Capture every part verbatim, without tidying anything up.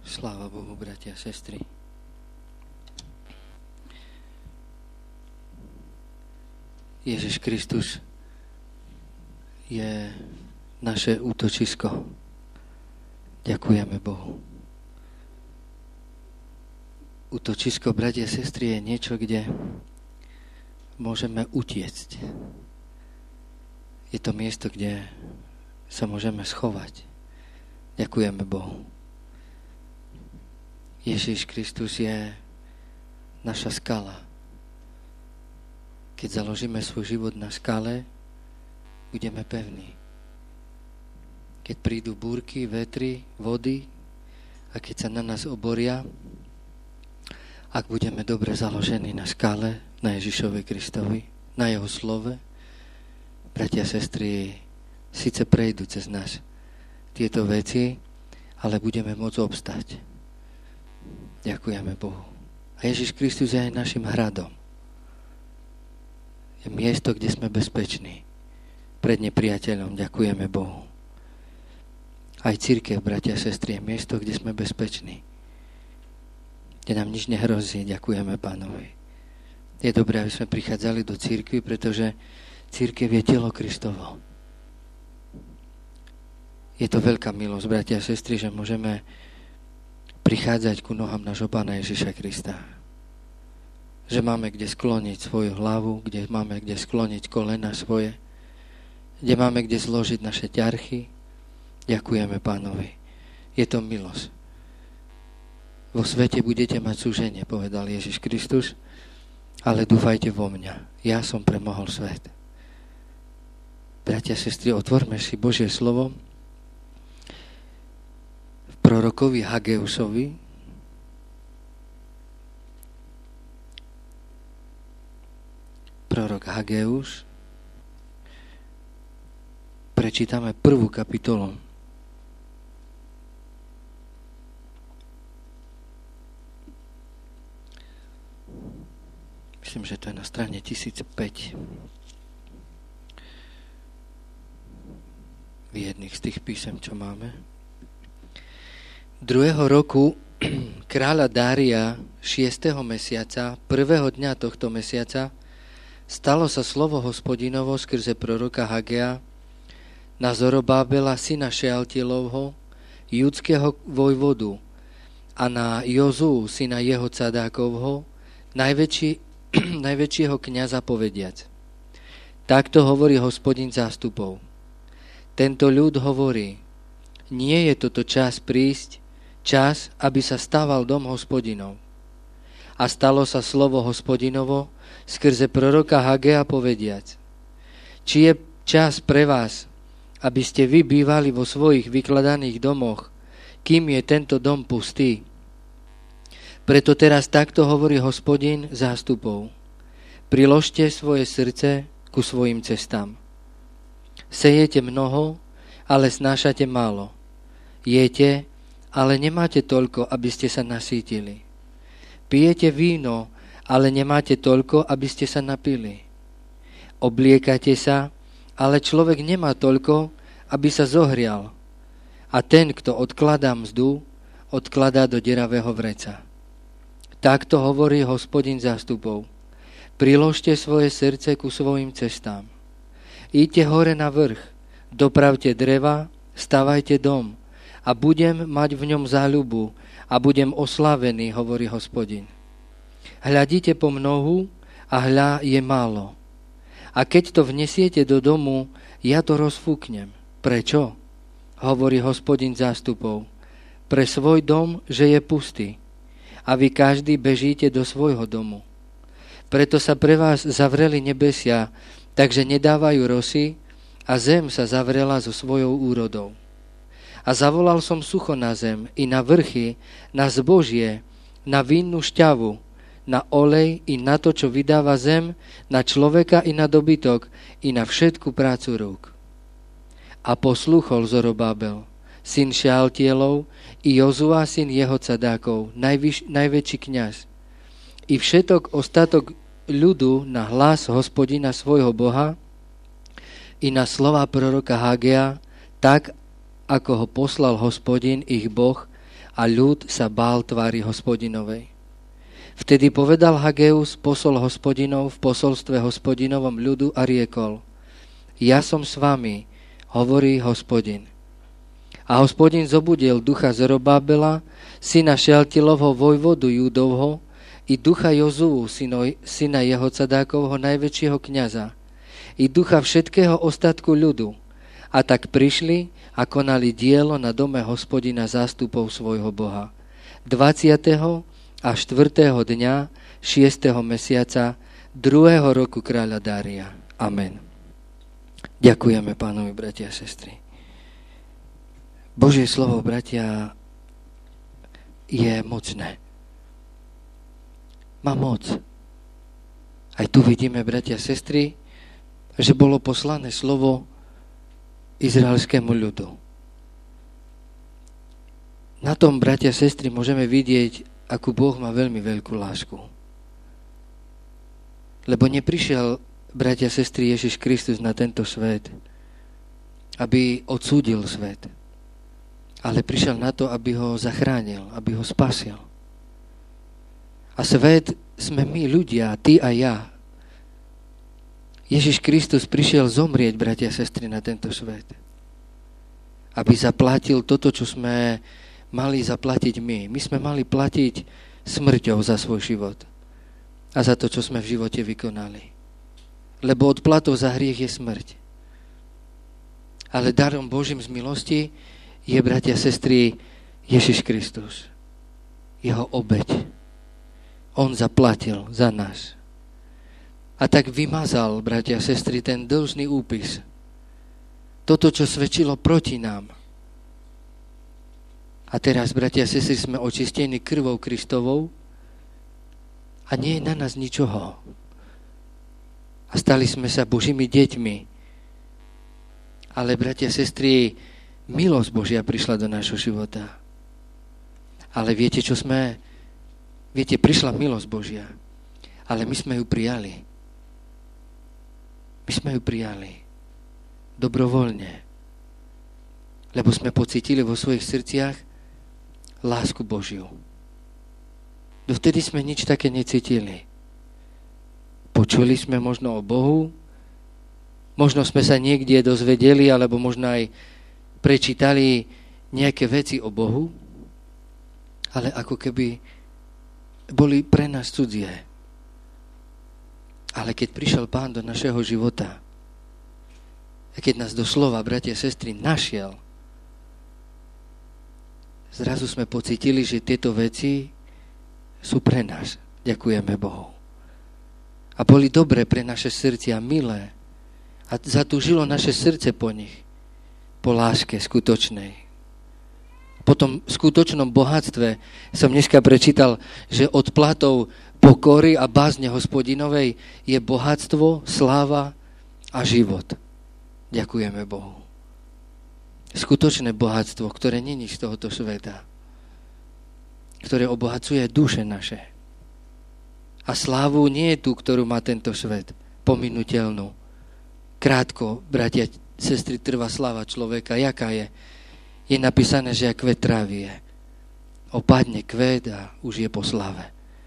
Sláva Bohu, bratia a sestry. Ježiš Kristus je naše útočisko. Ďakujeme Bohu. Útočisko, bratia a sestry, je niečo, kde môžeme utiecť. Je to miesto, kde sa môžeme schovať. Ďakujeme Bohu. Ježiš Kristus je naša skala. Keď založíme svoj život na skale, budeme pevní. Keď prídu búrky, vetry, vody a keď sa na nás oboria, ak budeme dobre založení na skale, na Ježišovi Kristovi, na jeho slove, bratia a sestry, síce prejdú cez nás tieto veci, ale budeme môcť obstať. Ďakujeme Bohu. A Ježiš Kristus je aj našim hradom. Je miesto, kde sme bezpeční. Pred nepriateľom ďakujeme Bohu. Aj cirkev, bratia a sestry, je miesto, kde sme bezpeční. Kde nám nič nehrozí, ďakujeme Pánovi. Je dobré, aby sme prichádzali do cirkvi, pretože cirkev je telo Kristovo. Je to veľká milosť, bratia a sestry, že môžeme prichádzať ku nohám nášho Pána Ježiša Krista. Že máme kde skloniť svoju hlavu, kde máme kde skloniť kolena svoje, kde máme kde zložiť naše ťarchy. Ďakujeme Pánovi. Je to milosť. Vo svete budete mať súženie, povedal Ježiš Kristus, ale dúfajte vo mňa. Ja som premohol svet. Bratia a sestry, otvorme si Božie slovo prorokovi Hageusovi, prorok Hageus, prečítame prvú kapitolu. Myslím, že to je na strane tisíc päť. V jedných z tých písem, čo máme. Druhého roku kráľa Dária, šiesteho mesiaca, prvého dňa tohto mesiaca, stalo sa slovo Hospodinovo skrze proroka Hagea na Zorobábela, syna Šealtielovho, judského vojvodu, a na Jozuu, syna jeho Cadákovho, najväčší, najväčšieho kňaza povediac. Takto hovorí Hospodin zástupov. Tento ľud hovorí, nie je toto čas prísť, čas, aby sa stával dom Hospodinov. A stalo sa slovo Hospodinovo skrze proroka Hagea povediac. Či je čas pre vás, aby ste vy bývali vo svojich vykladaných domoch, kým je tento dom pustý? Preto teraz takto hovorí Hospodin zástupov. Priložte svoje srdce ku svojim cestám. Sejete mnoho, ale snášate málo. Jete, ale nemáte toľko, aby ste sa nasýtili. Pijete víno, ale nemáte toľko, aby ste sa napili. Obliekate sa, ale človek nemá toľko, aby sa zohrial. A ten, kto odkladá mzdu, odkladá do deravého vreca. Takto hovorí Hospodin zástupov. Priložte svoje srdce ku svojim cestám. Íďte hore na vrch, dopravte dreva, stavajte dom, a budem mať v ňom záľubu a budem oslávený, hovorí Hospodin. Hľadíte po mnohu a hľa je málo. A keď to vnesiete do domu, ja to rozfúknem. Prečo? Hovorí Hospodin zástupov. Pre svoj dom, že je pustý. A vy každý bežíte do svojho domu. Preto sa pre vás zavreli nebesia, takže nedávajú rosy a zem sa zavrela so svojou úrodou. A zavolal som sucho na zem, i na vrchy, na zbožie, na vínnú šťavu, na olej, i na to, čo vydáva zem, na človeka, i na dobytok, i na všetku prácu rúk. A posluchol Zorobábel, syn Šealtielov, i Jozua, syn jeho Cadákov, najvyš, najväčší kňaz. I všetok ostatok ľudu na hlas Hospodina svojho Boha, i na slova proroka Hagea, tak, ako ho poslal Hospodin, ich Boh, a ľud sa bál tvári Hospodinovej. Vtedy povedal Hageus, posol Hospodinov, v posolstve Hospodinovom ľudu a riekol: Ja som s vami, hovorí Hospodin. A Hospodin zobudil ducha Zorobábela, syna Šealtielovho vojvodu Júdovho, i ducha Jozuu, syna Jehocadákovho, najväčšieho kňaza, i ducha všetkého ostatku ľudu. A tak prišli a konali dielo na dome Hospodina zástupov svojho Boha. dvadsiateho a štvrtého dňa šiesteho mesiaca druhého roku kráľa Dária. Amen. Ďakujeme Pánovi, bratia a sestry. Božie slovo, bratia, je mocné. Má moc. Aj tu vidíme, bratia a sestry, že bolo poslané slovo izraelskému ľudu. Na tom, bratia a sestry, môžeme vidieť, akú Boh má veľmi veľkú lásku. Lebo neprišiel, bratia a sestry, Ježiš Kristus na tento svet, aby odsúdil svet, ale prišiel na to, aby ho zachránil, aby ho spasil. A svet sme my, ľudia, ty a ja. Ježiš Kristus prišiel zomrieť, bratia a sestry, na tento svet. Aby zaplatil toto, čo sme mali zaplatiť my. My sme mali platiť smrťou za svoj život. A za to, čo sme v živote vykonali. Lebo odplatou za hriech je smrť. Ale darom Božím z milosti je, bratia a sestry, Ježiš Kristus. Jeho obeť. On zaplatil za nás. A tak vymazal, bratia a sestry, ten dlžný úpis. Toto, čo svedčilo proti nám. A teraz, bratia a sestry, sme očistení krvou Kristovou a nie je na nás ničoho. A stali sme sa Božími deťmi. Ale, bratia a sestry, milosť Božia prišla do nášho života. Ale viete, čo sme... Viete, prišla milosť Božia, ale my sme ju prijali. My sme ju prijali. Dobrovoľne. Lebo sme pocítili vo svojich srdciach lásku Božiu. Dovtedy sme nič také necítili. Počuli sme možno o Bohu, možno sme sa niekde dozvedeli, alebo možno aj prečítali nejaké veci o Bohu, ale ako keby boli pre nás cudzie. Ale keď prišiel Pán do našeho života a keď nás doslova, bratia a sestry, našiel, zrazu sme pocítili, že tieto veci sú pre nás. Ďakujeme Bohu. A boli dobré pre naše srdcia, milé. A zatúžilo naše srdce po nich. Po láske skutočnej. Po tom skutočnom bohatstve som dneska prečítal, že odplatou pokory a bázne Hospodinovej je bohatstvo, sláva a život. Ďakujeme Bohu. Skutočné bohatstvo, ktoré není z tohoto sveta. Ktoré obohacuje duše naše. A slávu nie je tu, ktorú má tento svet. Pominuteľnú. Krátko, bratia, sestry, trvá sláva človeka. Jaká je? Je napísané, že jak kvet trávy je. Opadne kvet a už je po slave.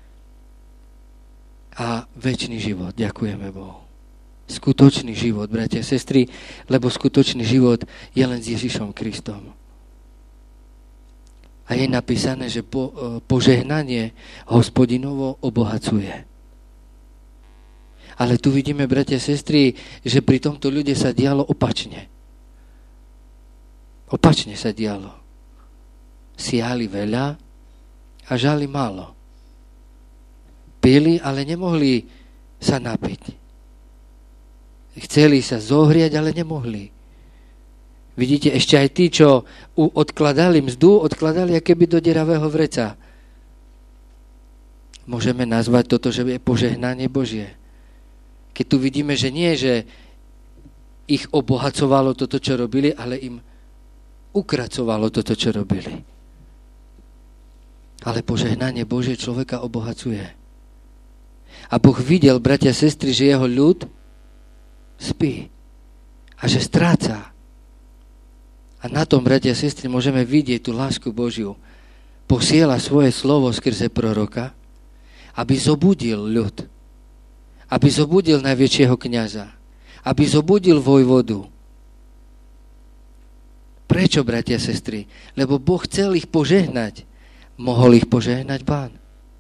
A večný život, ďakujeme Bohu. Skutočný život, bratia a sestry, lebo skutočný život je len s Ježišom Kristom. A je napísané, že po, požehnanie Hospodinovo obohacuje. Ale tu vidíme, bratia a sestry, že pri tomto ľude sa dialo opačne. Opačne sa dialo. Siali veľa a žali málo. Pili, ale nemohli sa napiť. Chceli sa zohriať, ale nemohli. Vidíte, ešte aj tí, čo odkladali mzdu, odkladali akéby do deravého vreca. Môžeme nazvať toto, že je požehnanie Božie. Keď tu vidíme, že nie, že ich obohacovalo toto, čo robili, ale im ukracovalo toto, čo robili. Ale požehnanie Božie človeka obohacuje. A Boh videl, bratia a sestry, že jeho ľud spí a že stráca. A na tom, bratia a sestry, môžeme vidieť tú lásku Božiu. posiela svoje slovo skrze proroka, aby zobudil ľud, aby zobudil najväčšieho kňaza, aby zobudil vojvodu. Prečo, bratia a sestry? Lebo Boh chcel ich požehnať. Mohol ich požehnať Pán.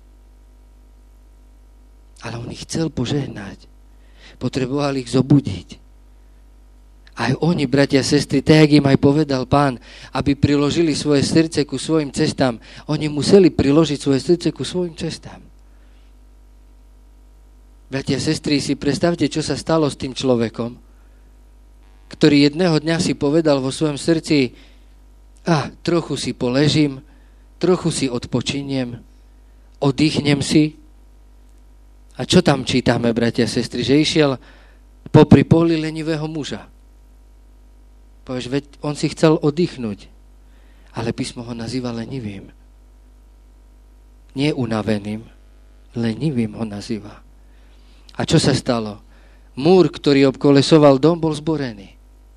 Ale on ich chcel požehnať. Potreboval ich zobudiť. Aj oni, bratia a sestry, tak im aj povedal Pán, aby priložili svoje srdce ku svojim cestám. Oni museli priložiť svoje srdce ku svojim cestám. Bratia a sestry, si predstavte, čo sa stalo s tým človekom, ktorý jedného dňa si povedal vo svojom srdci: a, trochu si poležím, trochu si odpočiniem, oddychnem si. A čo tam čítame, bratia a sestry? Že išiel popri poli lenivého muža. Povieš, veď on si chcel oddychnúť, ale písmo ho nazýva lenivým. Nie unaveným, lenivým ho nazýva. A čo sa stalo? Múr, ktorý obkolesoval dom, bol zborený.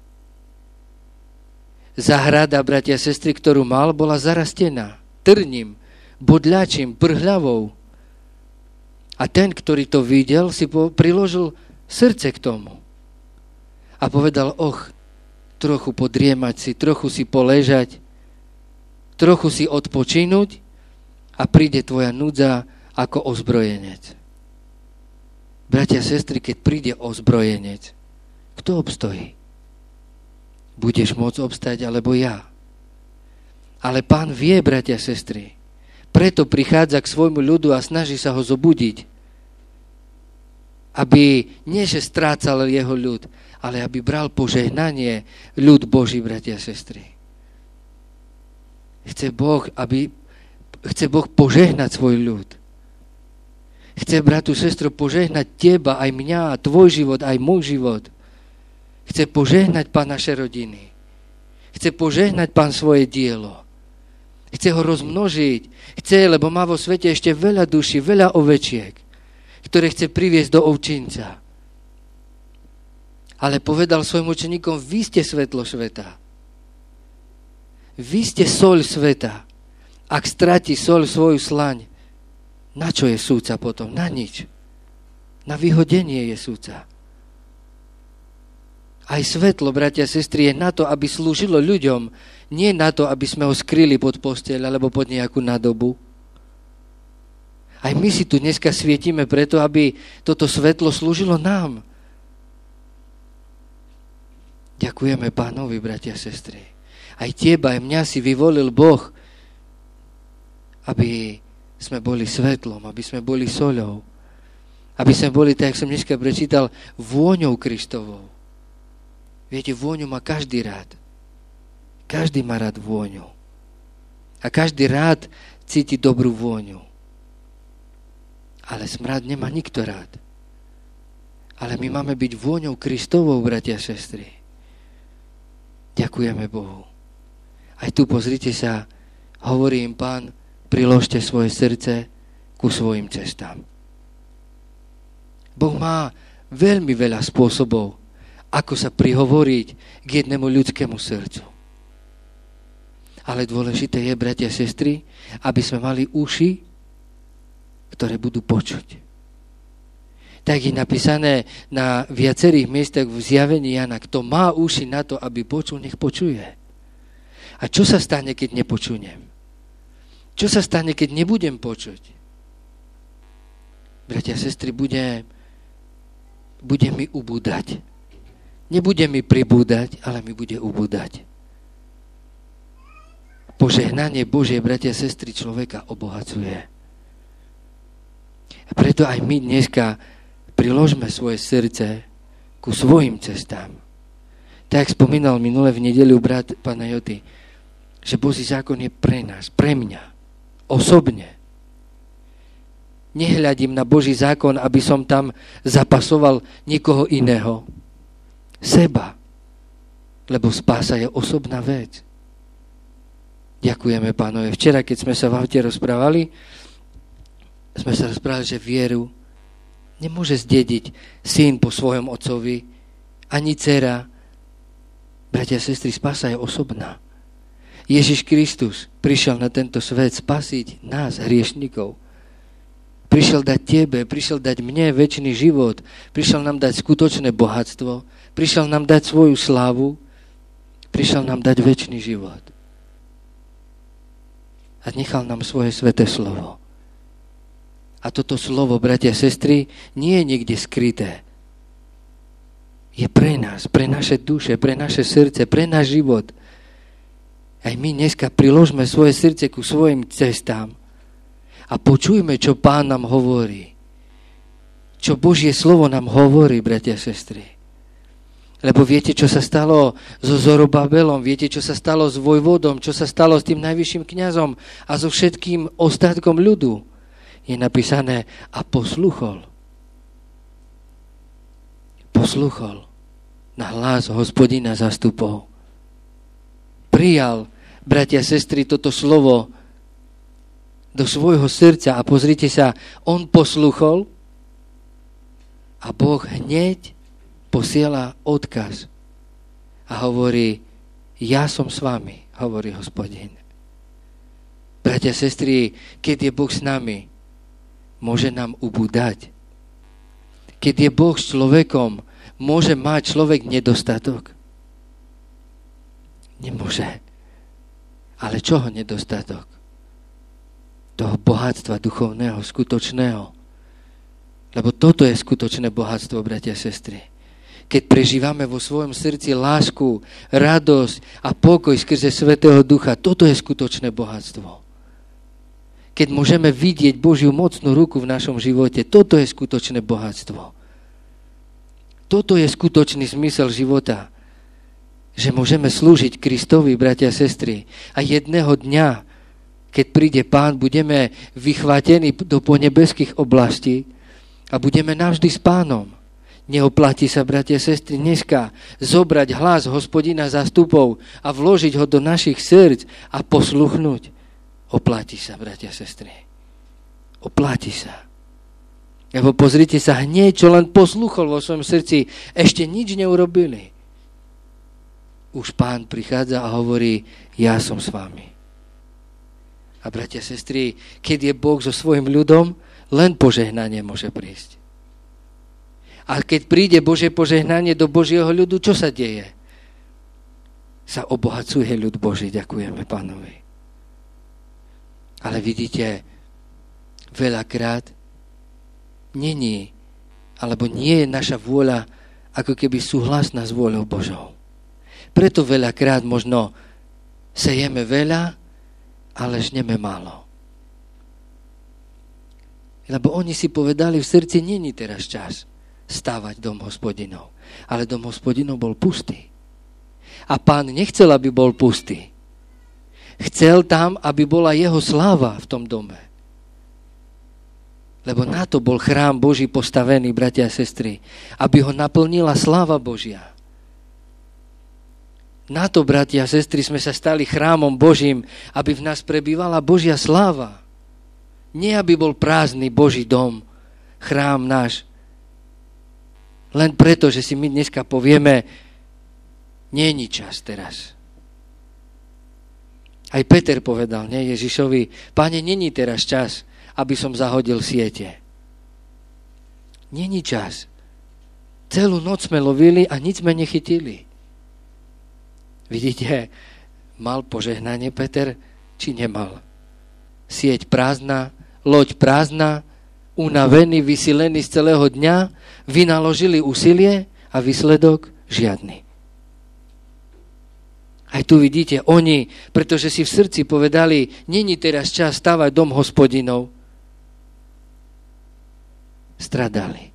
Záhrada, bratia a sestry, ktorú mal, bola zarastená trním, bodľačím, prhľavou. A ten, ktorý to videl, si po, priložil srdce k tomu. A povedal: och, trochu podriemať si, trochu si poležať, trochu si odpočinúť a príde tvoja núdza ako ozbrojenec. Bratia a sestry, keď príde ozbrojenec, kto obstojí? Budeš môcť obstať, alebo ja? Ale Pán vie, bratia a sestry, preto prichádza k svojmu ľudu a snaží sa ho zobudiť, aby nie že strácal jeho ľud, ale aby bral požehnanie ľud Boží, bratia a sestry. Chce Boh, aby, chce Boh požehnať svoj ľud. Chce, bratu, sestro, požehnať teba, aj mňa, tvoj život, aj môj život. Chce požehnať Pán naše rodiny. Chce požehnať Pán svoje dielo. Chce ho rozmnožiť. Chce, lebo má vo svete ešte veľa duší, veľa ovečiek, ktoré chce priviesť do ovčinca. Ale povedal svojim učeníkom: vy ste svetlo sveta. Vy ste soľ sveta. Ak stratí soľ svoju slaň, na čo je súca potom? Na nič. Na vyhodenie je súca. Aj svetlo, bratia a sestry, je na to, aby slúžilo ľuďom, nie na to, aby sme ho skryli pod posteľ alebo pod nejakú nádobu. Aj my si tu dneska svietime preto, aby toto svetlo slúžilo nám. Ďakujeme Pánovi, bratia a sestry. Aj teba, aj mňa si vyvolil Boh, aby sme boli svetlom, aby sme boli soľou, aby sme boli, tak jak som dneska prečítal, vôňou Kristovou. Viete, vôňu má každý rád. Každý má rád vôňu. A každý rád cíti dobrú vôňu. Ale smrad nemá nikto rád. Ale my máme byť vôňou Kristovou, bratia a sestry. Ďakujeme Bohu. Aj tu pozrite sa, hovorí im Pán: priložte svoje srdce ku svojim cestám. Boh má veľmi veľa spôsobov, ako sa prihovoriť k jednému ľudskému srdcu. Ale dôležité je, bratia a sestry, aby sme mali uši, ktoré budú počuť. Tak je napísané na viacerých miestach v zjavení Jana: kto má uši na to, aby počul, nech počuje. A čo sa stane, keď nepočujem? Čo sa stane, keď nebudem počuť? Bratia a sestry, bude, bude mi ubúdať. Nebude mi pribúdať, ale mi bude ubúdať. Požehnanie Božie, bratia a sestry, človeka obohacuje. A preto aj my dneska priložme svoje srdce ku svojim cestám. Tak spomínal minule v nedeľu brat pána Joty, že Boží zákon je pre nás, pre mňa, osobne. Nehľadím na Boží zákon, aby som tam zapasoval niekoho iného. Seba. Lebo spása je osobná vec. Ďakujeme Pánovi. Včera, keď sme sa v aute rozprávali, sme sa rozprávali, že vieru nemôže zdediť syn po svojom otcovi, ani dcera. Bratia a sestry, spása je osobná. Ježiš Kristus prišiel na tento svet spasiť nás, hriešnikov. Prišiel dať tebe, prišiel dať mne večný život, prišiel nám dať skutočné bohatstvo, prišiel nám dať svoju slávu, prišiel nám dať večný život. A nechal nám svoje sväté slovo. A toto slovo, bratia a sestry, nie je niekde skryté. Je pre nás, pre naše duše, pre naše srdce, pre náš život. Aj my dneska priložme svoje srdce ku svojim cestám a počujme, čo Pán nám hovorí. Čo Božie slovo nám hovorí, bratia a sestry. Lebo viete, čo sa stalo so Zorobabelom, viete, čo sa stalo s vojvodom, čo sa stalo s tým najvyšším kňazom a so všetkým ostatkom ľudu. Je napísané a posluchol. Posluchol na hlas Hospodina zastupov. Prijal, bratia a sestry, toto slovo do svojho srdca a pozrite sa, on posluchol a Boh hneď posiela odkaz a hovorí, ja som s vami, hovorí Hospodin. Bratia a sestry, keď je Boh s nami, môže nám ubúdať. Keď je Boh s človekom, môže mať človek nedostatok? Nemôže. Ale čoho nedostatok? Toho bohatstva duchovného, skutočného. Lebo toto je skutočné bohatstvo, bratia a sestry. Keď prežívame vo svojom srdci lásku, radosť a pokoj skrze Svätého Ducha, toto je skutočné bohatstvo. Keď môžeme vidieť Božiu mocnú ruku v našom živote, toto je skutočné bohatstvo. Toto je skutočný zmysel života. Že môžeme slúžiť Kristovi, bratia a sestry. A jedného dňa, keď príde Pán, budeme vychvátení do ponebeských oblastí a budeme navždy s Pánom. Neoplatí sa, bratia a sestry, dneska zobrať hlas Hospodina zástupov a vložiť ho do našich srdc a posluchnúť. Oplatí sa, bratia a sestry. Oplatí sa. Lebo pozrite sa, hneď, čo len posluchol vo svojom srdci, ešte nič neurobili. Už Pán prichádza a hovorí, ja som s vami. A bratia a sestry, keď je Boh so svojím ľudom, len požehnanie môže prísť. A keď príde Božie požehnanie do Božieho ľudu, čo sa deje? Sa obohacuje ľud Boží, ďakujeme Pánovi. Ale vidíte, veľakrát není, alebo nie je naša vôľa ako keby súhlasná s vôľou Božou. Preto veľakrát možno sejeme veľa, ale žneme málo. Lebo oni si povedali v srdci, není teraz čas stávať dom Hospodinov. Ale dom Hospodinov bol pustý. A Pán nechcel, aby bol pustý. Chcel tam, aby bola jeho sláva v tom dome. Lebo na to bol chrám Boží postavený, bratia a sestry. Aby ho naplnila sláva Božia. Na to, bratia a sestry, sme sa stali chrámom Božím, aby v nás prebývala Božia sláva. Nie, aby bol prázdny Boží dom, chrám náš. Len preto, že si my dneska povieme, nie je čas teraz. Aj Peter povedal, nie Ježišovi, Páne, není teraz čas, aby som zahodil siete. Není čas. Celú noc sme lovili a nič sme nechytili. Vidíte, mal požehnanie Peter, či nemal? Sieť prázdna, loď prázdna, unavený, vysilený z celého dňa, vynaložili úsilie a výsledok žiadny. Aj tu vidíte, oni, pretože si v srdci povedali, není teraz čas stavať dom Hospodinov, stradali.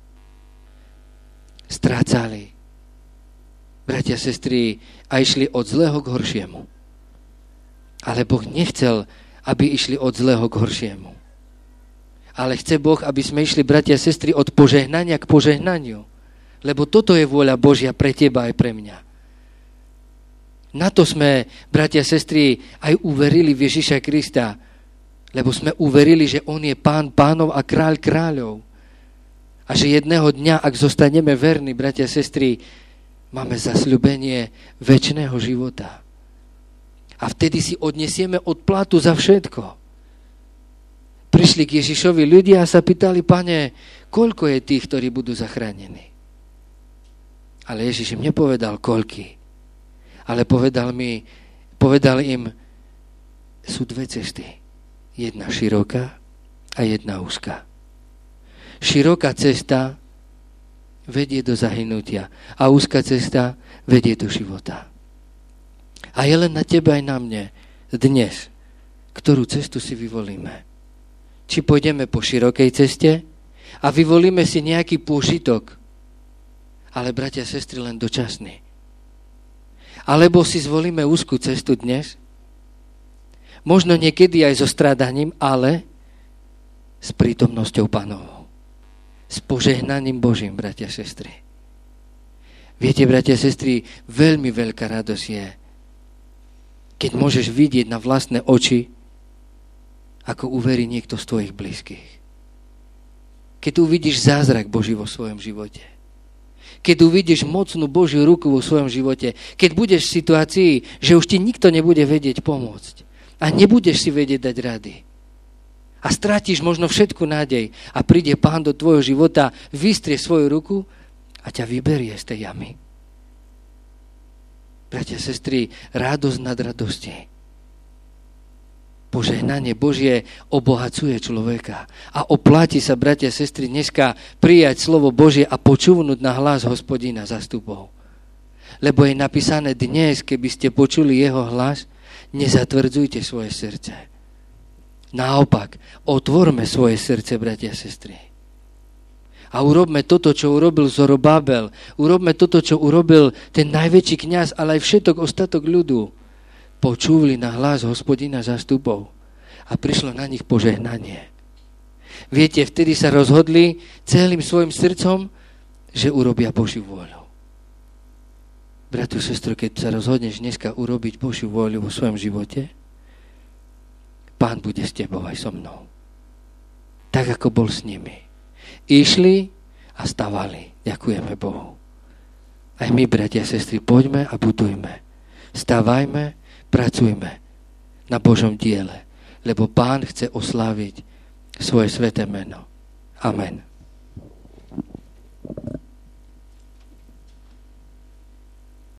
Strácali. Bratia, sestry, a išli od zlého k horšiemu. Ale Boh nechcel, aby išli od zlého k horšiemu. Ale chce Boh, aby sme išli, bratia, sestry, od požehnania k požehnaniu. Lebo toto je vôľa Božia pre teba aj pre mňa. Na to sme, bratia a sestry, aj uverili v Ježiša Krista, lebo sme uverili, že on je Pán pánov a kráľ kráľov. A že jedného dňa, ak zostaneme verní, bratia a sestry, máme zasľúbenie večného života. A vtedy si odnesieme odplatu za všetko. Prišli k Ježišovi ľudia a sa pýtali, Pane, koľko je tých, ktorí budú zachránení? Ale Ježiš im nepovedal, koľky. Ale povedal, mi, povedal im, sú dve cesty. Jedna široká a jedna úzka. Široká cesta vedie do zahynutia a úzka cesta vedie do života. A je len na tebe aj na mne dnes, ktorú cestu si vyvolíme. Či pôjdeme po širokej ceste a vyvolíme si nejaký pôžitok, ale bratia a sestry len dočasný. Alebo si zvolíme úzku cestu dnes, možno niekedy aj so strádaním, ale s prítomnosťou Pánovou. S požehnaním Božím, bratia a sestry. Viete, bratia a sestry, veľmi veľká radosť je, keď môžeš vidieť na vlastné oči, ako uverí niekto z tvojich blízkych. Keď uvidíš zázrak Boží vo svojom živote. Keď uvidíš mocnú Božiu ruku vo svojom živote. Keď budeš v situácii, že už ti nikto nebude vedieť pomôcť. A nebudeš si vedieť dať rady. A strátiš možno všetku nádej. A príde Pán do tvojho života, vystrie svoju ruku a ťa vyberie z tej jamy. Bratia, sestry, radosť nad radostí. Požehnanie Božie obohacuje človeka. A oplatí sa, bratia, sestry, dneska prijať slovo Božie a počúvnuť na hlas Hospodina zastupov. Lebo je napísané dnes, keby ste počuli jeho hlas, nezatvrdzujte svoje srdce. Naopak, otvorme svoje srdce, bratia, sestry. A urobme toto, čo urobil Zorobabel. Urobme toto, čo urobil ten najväčší kňaz, ale aj všetok ostatok ľudu. Počúvali na hlas Hospodina zástupov a prišlo na nich požehnanie. Viete, vtedy sa rozhodli celým svojim srdcom, že urobia Božiu vôľu. Bratu, sestro, keď sa rozhodneš dneska urobiť Božiu vôľu vo svojom živote, Pán bude s tebou aj so mnou. Tak, ako bol s nimi. Išli a stavali. Ďakujeme Bohu. Aj my, bratia a sestry, poďme a budujme. Stavajme, pracujme na Božom diele, lebo Pán chce osláviť svoje sväté meno. Amen.